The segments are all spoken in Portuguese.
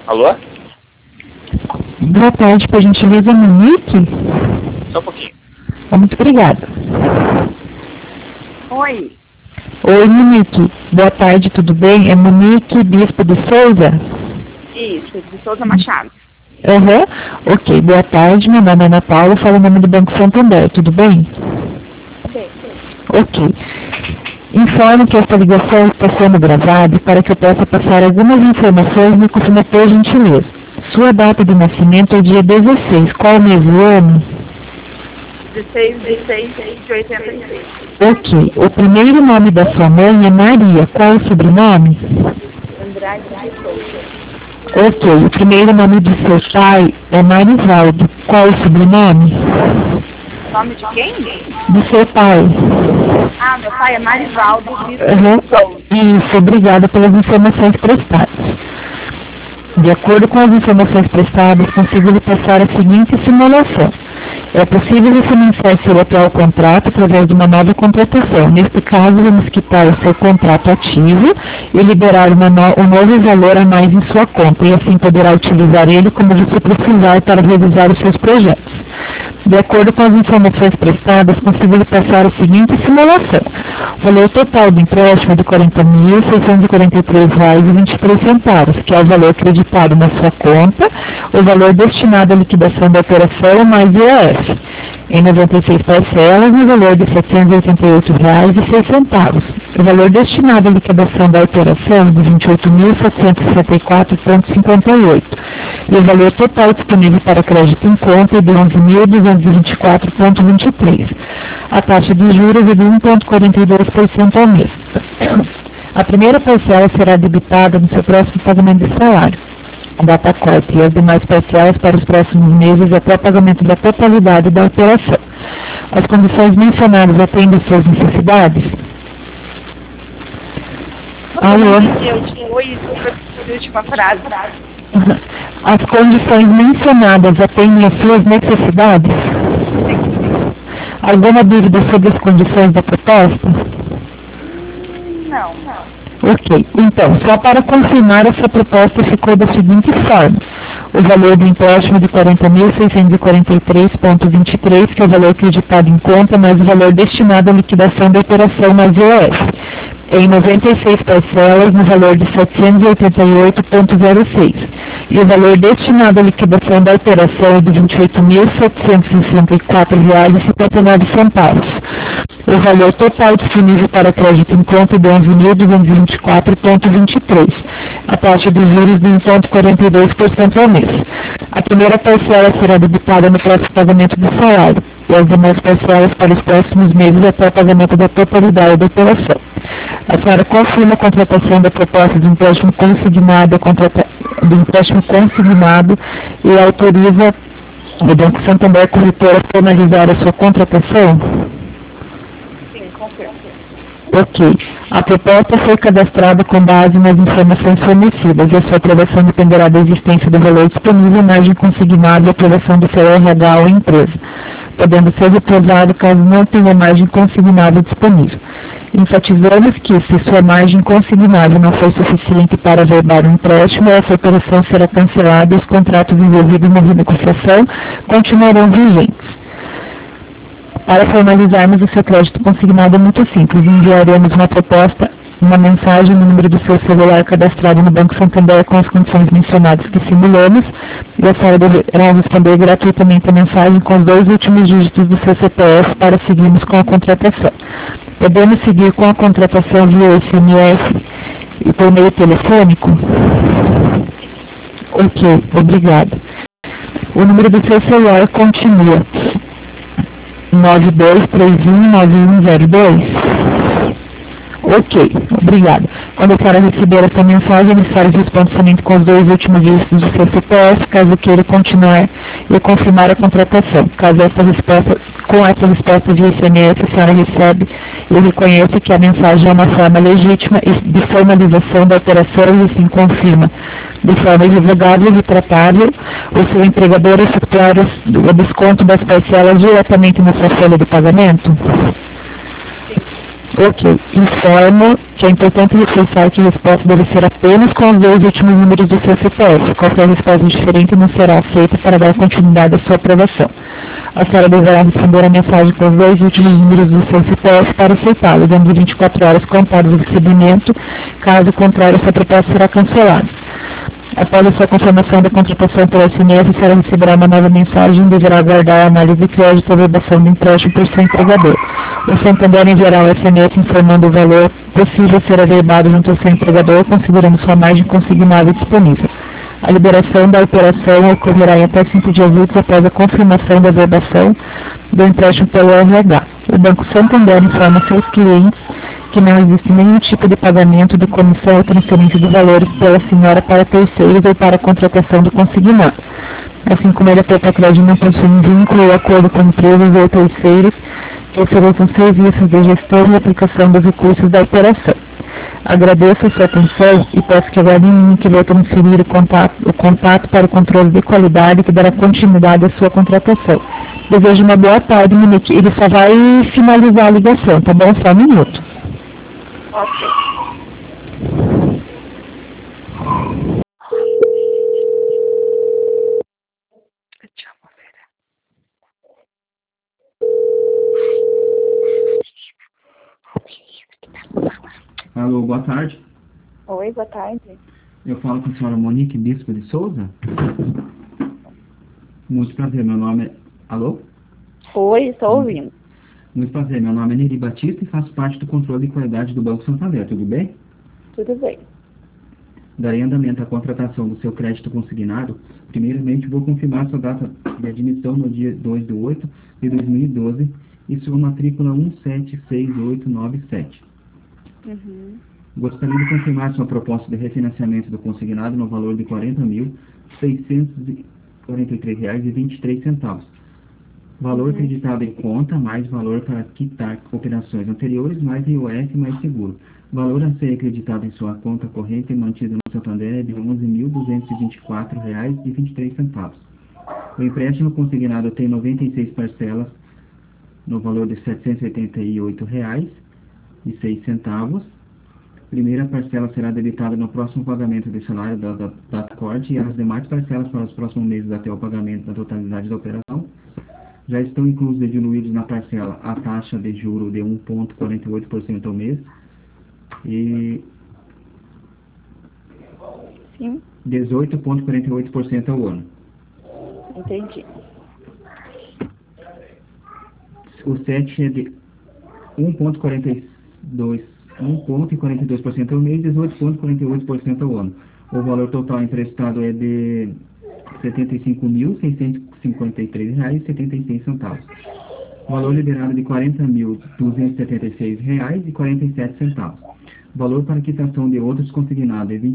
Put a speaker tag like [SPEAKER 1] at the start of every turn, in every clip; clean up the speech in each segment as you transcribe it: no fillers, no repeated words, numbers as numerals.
[SPEAKER 1] Alô?
[SPEAKER 2] Boa tarde, por gentileza, Monique?
[SPEAKER 1] Só um pouquinho.
[SPEAKER 2] Muito obrigada.
[SPEAKER 3] Oi.
[SPEAKER 2] Oi, Monique. Boa tarde, tudo bem? É Monique Bispo de Souza?
[SPEAKER 3] Isso, de Souza Machado.
[SPEAKER 2] Aham. Ok, boa tarde. Meu nome é Ana Paula, falo em nome do Banco Santander, tudo bem?
[SPEAKER 3] Bem.
[SPEAKER 2] Ok. Informo que esta ligação está sendo gravada para que eu possa passar algumas informações e confirme por gentileza. Sua data de nascimento é dia 16. Qual mês do ano?
[SPEAKER 3] 16 de 86.
[SPEAKER 2] Ok. O primeiro nome da sua mãe é Maria. Qual o sobrenome?
[SPEAKER 3] Andrade de Souza.
[SPEAKER 2] Ok. O primeiro nome de seu pai é Marivaldo. Qual o sobrenome?
[SPEAKER 3] Nome de quem?
[SPEAKER 2] De seu pai.
[SPEAKER 3] Ah, meu pai é Marivaldo Bispo
[SPEAKER 2] Uhum.
[SPEAKER 3] de Souza.
[SPEAKER 2] Isso, obrigada pelas informações prestadas. De acordo com as informações prestadas, consigo lhe passar a seguinte simulação. É possível refinanciar seu atual contrato através de uma nova contratação. Neste caso, vamos quitar o seu contrato ativo e liberar um novo valor a mais em sua conta, e assim poderá utilizar ele como você precisar para realizar os seus projetos. De acordo com as informações prestadas, consigo lhe passar a seguinte simulação. O valor total do empréstimo é de R$ 40.643,23, que é o valor creditado na sua conta, o valor destinado à liquidação da operação mais IOF, em 96 parcelas, no valor de R$ 788,06. O valor destinado à liquidação da operação de R$ 28.764,58. E o valor total disponível para crédito em conta é de R$ 11.224,23. A taxa de juros é de 1,42% ao mês. A primeira parcela será debitada no seu próximo pagamento de salário, data corte, e as demais parcelas para os próximos meses até o pagamento da totalidade da operação. As condições mencionadas atendem às suas necessidades? Alô?
[SPEAKER 3] Oi, última frase.
[SPEAKER 2] As condições mencionadas atendem às suas necessidades? Alguma dúvida sobre as condições da proposta?
[SPEAKER 3] Não.
[SPEAKER 2] Ok, então, só para confirmar, essa proposta ficou da seguinte forma. O valor do empréstimo de R$ 40.643,23, que é o valor acreditado em conta, mais o valor destinado à liquidação da operação mais IOF, em 96 parcelas, no valor de R$ 788,06. E o valor destinado à liquidação da operação é de R$ 28.764,59. O valor total disponível para crédito em conta é de R$ 11.224,23. A taxa de juros de 1,42% ao mês. A primeira parcela será debitada no próximo pagamento do salário, e as demais parcelas para os próximos meses até o pagamento da totalidade da operação. A senhora confirma a contratação da proposta de empréstimo consignado, e autoriza o Banco Santander Corretora a formalizar a sua contratação?
[SPEAKER 3] Sim, confirmo.
[SPEAKER 2] Ok. A proposta foi cadastrada com base nas informações fornecidas e a sua aprovação dependerá da existência do valor disponível, margem consignada e aprovação do seu RH ou empresa, podendo ser reprovado caso não tenha margem consignável disponível. Enfatizamos que, se sua margem consignável não for suficiente para averbar o empréstimo, essa operação será cancelada e os contratos envolvidos na renegociação continuarão vigentes. Para formalizarmos o seu crédito consignado é muito simples. Enviaremos uma mensagem no número do seu celular cadastrado no Banco Santander com as condições mencionadas que simulamos, e a senhora deverá responder gratuitamente a mensagem com os 2 últimos dígitos do seu CPF para seguirmos com a contratação. Podemos seguir com a contratação via SMS e por meio telefônico? Ok, obrigada. O número do seu celular continua 92319102. Ok, obrigada. Quando a senhora receber essa mensagem, a senhora responde somente com os 2 últimos dígitos do seu CPF, caso queira continuar e confirmar a contratação. Caso com essa resposta via SMS, a senhora recebe e reconhece que a mensagem é uma forma legítima de formalização da operação e assim confirma de forma irrevogável e retratável o seu empregador efetuar o desconto das parcelas diretamente na sua folha de pagamento? Ok, informo que é importante reforçar que a resposta deve ser apenas com os 2 últimos números do seu CPF. Qualquer resposta diferente não será aceita para dar continuidade à sua aprovação. A senhora deverá responder a mensagem com os 2 últimos números do seu CPF para aceitá-lo, dentro de 24 horas contadas do recebimento. Caso contrário, essa proposta será cancelada. Após a sua confirmação da contratação pelo SMS, a senhora receberá uma nova mensagem e deverá aguardar a análise de crédito ou averbação do empréstimo por seu empregador. O Santander enviará um SMS informando o valor possível ser averbado junto ao seu empregador, considerando sua margem consignável disponível. A liberação da operação ocorrerá em até 5 dias úteis após a confirmação da averbação do empréstimo pelo RH. O Banco Santander informa seus clientes que não existe nenhum tipo de pagamento de comissão ou transferência de valores pela senhora para terceiros ou para a contratação do consignado. Assim como ele, a Petacred não possui um vínculo ou acordo com empresas ou terceiros que ofereçam serviços de gestão e aplicação dos recursos da operação. Agradeço a sua atenção e peço que aguarde em mim que vou transferir o contato para o controle de qualidade que dará continuidade à sua contratação. Desejo uma boa tarde, Monique. Ele só vai finalizar a ligação, tá bom? Só um minuto.
[SPEAKER 3] Ok.
[SPEAKER 1] Alô, boa tarde.
[SPEAKER 3] Oi, boa tarde.
[SPEAKER 1] Eu falo com a senhora Monique Bispo de Souza. Muito prazer, meu nome é... Alô?
[SPEAKER 3] Oi, estou ouvindo.
[SPEAKER 1] Muito prazer, meu nome é Neri Batista e faço parte do controle de qualidade do Banco Santander, tudo bem?
[SPEAKER 3] Tudo bem.
[SPEAKER 1] Darei andamento à contratação do seu crédito consignado. Primeiramente, vou confirmar sua data de admissão no dia 2 de 8 de 2012 e sua matrícula 176897. Gostaria de confirmar sua proposta de refinanciamento do consignado no valor de R$ 40.643,23. Valor acreditado em conta, mais valor para quitar operações anteriores, mais IOF, mais seguro. Valor a ser acreditado em sua conta corrente e mantido no Santander é de R$ 11.224,23. O empréstimo consignado tem 96 parcelas no valor de R$ 788,06. Primeira parcela será debitada no próximo pagamento do salário da corte e as demais parcelas para os próximos meses até o pagamento da totalidade da operação. Já estão inclusos e diluídos na parcela a taxa de juro de 1,48% ao mês e 18,48% ao ano.
[SPEAKER 3] Entendi.
[SPEAKER 1] O 7 é de 1,42% ao mês e 18,48% ao ano. O valor total emprestado é de R$ 75.653,76. Valor liberado de R$ 40.276,47. Valor para quitação de outros consignado é R$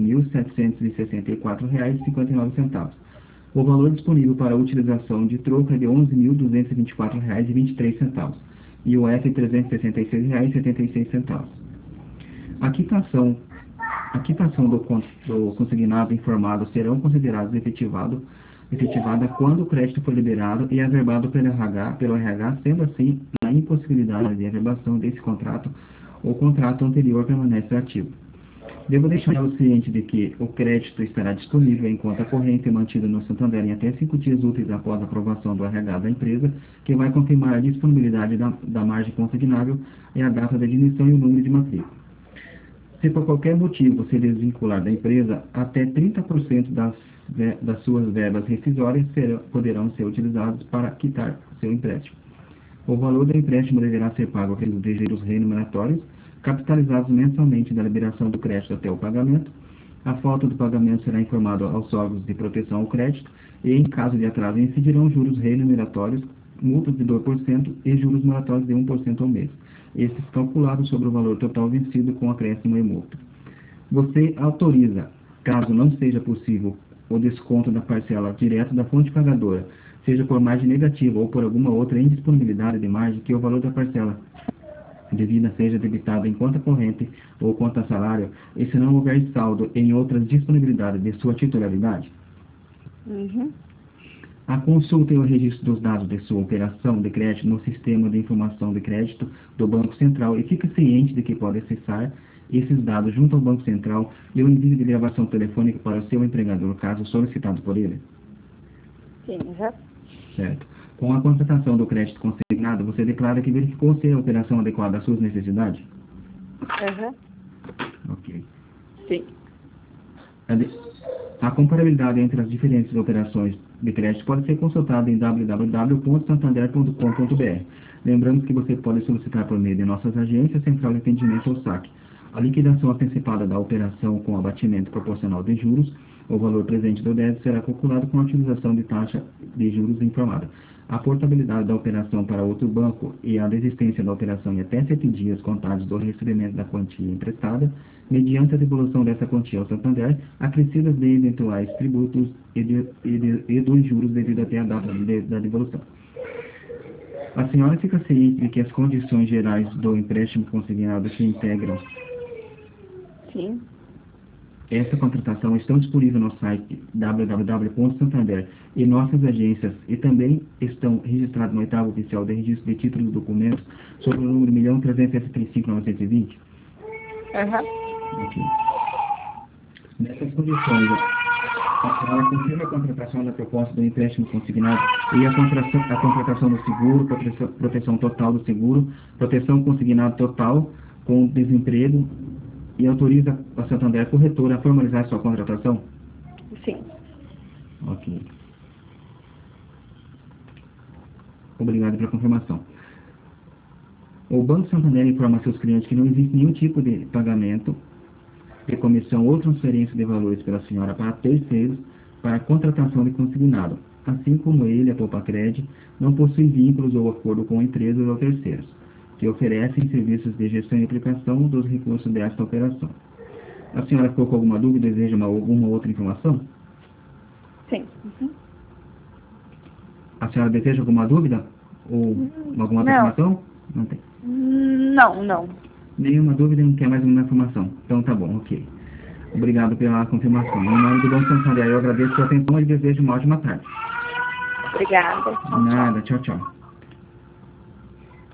[SPEAKER 1] 28.764,59. O valor disponível para utilização de troco é de R$ 11.224,23. E o F R$ 366,76. A quitação do consignado informado serão consideradas efetivada quando o crédito for liberado e averbado pelo RH, sendo assim, na impossibilidade de averbação desse contrato, o contrato anterior permanece ativo. Devo deixar o ciente de que o crédito estará disponível em conta corrente mantido no Santander em até 5 dias úteis após a aprovação do RH da empresa, que vai confirmar a disponibilidade da margem consignável e a data de admissão e o número de matrícula. Se por qualquer motivo se desvincular da empresa, até 30% das suas verbas rescisórias poderão ser utilizadas para quitar seu empréstimo. O valor do empréstimo deverá ser pago pelos juros remuneratórios, capitalizados mensalmente da liberação do crédito até o pagamento. A falta do pagamento será informado aos órgãos de proteção ao crédito e, em caso de atraso, incidirão juros remuneratórios, multas de 2% e juros moratórios de 1% ao mês. Estes calculados sobre o valor total vencido com acréscimo e multa. Você autoriza, caso não seja possível, o desconto da parcela direto da fonte pagadora, seja por margem negativa ou por alguma outra indisponibilidade de margem, que o valor da parcela devida seja debitado em conta corrente ou conta salário, e se não houver saldo em outras disponibilidades de sua titularidade? A consulta e o registro dos dados de sua operação de crédito no Sistema de Informação de Crédito do Banco Central e fique ciente de que pode acessar esses dados junto ao Banco Central e o envio de gravação telefônica para o seu empregador, caso solicitado por ele?
[SPEAKER 3] Sim, já.
[SPEAKER 1] Certo. Com a contratação do crédito consignado, você declara que verificou se a operação adequada às suas necessidades?
[SPEAKER 3] Aham.
[SPEAKER 1] Ok.
[SPEAKER 3] Sim.
[SPEAKER 1] A comparabilidade entre as diferentes operações de crédito pode ser consultada em www.santander.com.br. Lembramos que você pode solicitar por meio de nossas agências, Central de Atendimento ou SAC. A liquidação antecipada da operação com abatimento proporcional de juros, o valor presente do débito será calculado com a utilização de taxa de juros informada. A portabilidade da operação para outro banco e a desistência da operação em até 7 dias contados do recebimento da quantia emprestada, mediante a devolução dessa quantia ao Santander, acrescidas de eventuais tributos e dos juros devido até a data da devolução. A senhora fica ciente de que as condições gerais do empréstimo consignado que integram
[SPEAKER 3] Sim.
[SPEAKER 1] essa contratação estão disponíveis no site www.santander e nossas agências e também estão registrados no oitavo oficial de registro de títulos e documentos sobre o número 1.375.920.
[SPEAKER 3] Aham.
[SPEAKER 1] Ok. Nessas condições, a senhora confirma a contratação da proposta do empréstimo consignado e a contratação do seguro, proteção total do seguro, proteção consignado total com desemprego e autoriza a Santander Corretora a formalizar sua contratação?
[SPEAKER 3] Sim.
[SPEAKER 1] Ok. Obrigado pela confirmação. O Banco Santander informa a seus clientes que não existe nenhum tipo de pagamento de comissão ou transferência de valores pela senhora para terceiros para a contratação de consignado, assim como ele, a Poupa-Cred, não possui vínculos ou acordo com empresas ou terceiros, que oferecem serviços de gestão e aplicação dos recursos desta operação. A senhora ficou com alguma dúvida? Deseja alguma outra informação?
[SPEAKER 3] Sim. Uhum.
[SPEAKER 1] A senhora deseja alguma dúvida? Ou alguma outra
[SPEAKER 3] Não.
[SPEAKER 1] informação? Não tem.
[SPEAKER 3] Não.
[SPEAKER 1] Nenhuma dúvida e não quer mais nenhuma informação. Então tá bom, ok. Obrigado pela confirmação. Em nome do Banco Santander, eu agradeço a sua atenção e desejo uma ótima tarde.
[SPEAKER 3] Obrigada.
[SPEAKER 1] Nada, tchau, tchau.